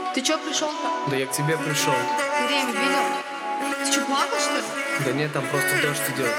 Ты чё пришел-то? Да я к тебе пришел. Время видел? Ты чё, плакал, что ли? Да нет, там просто дождь идет.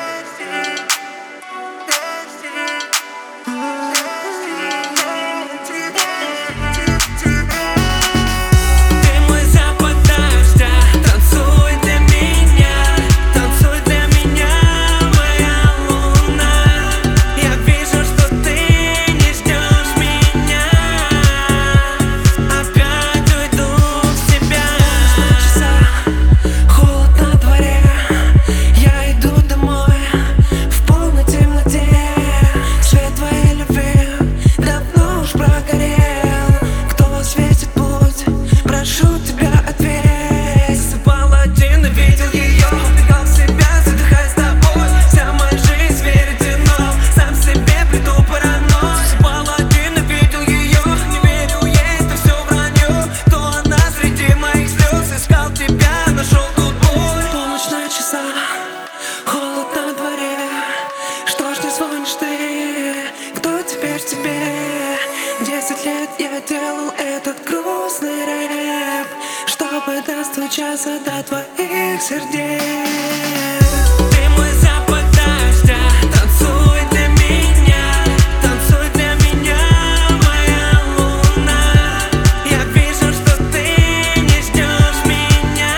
Кто теперь тебе? 10 лет я делал этот грустный рэп, чтобы достучаться до твоих сердец. Ты мой запах дождя, танцуй для меня, танцуй для меня, моя луна. Я вижу, что ты не ждешь меня,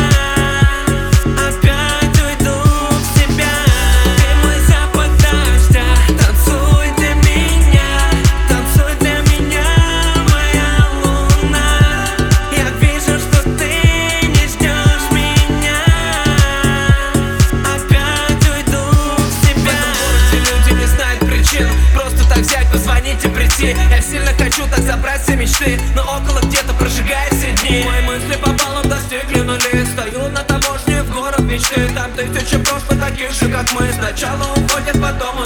опять уйду в себя. Ты мой запах дождя, танцуй для меня, танцуй для меня, моя луна. Я вижу, что ты не ждешь меня, опять уйду в себя. В этом городе люди не знают причин просто так взять, позвонить и прийти. Я сильно хочу так забрать все мечты, но около где-то прожигает все дни. Мои мысли по баллам достигли нули. Стою на таможне в город мечты. Там тысячи прошлых таких же, как мы. Сначала уходят, потом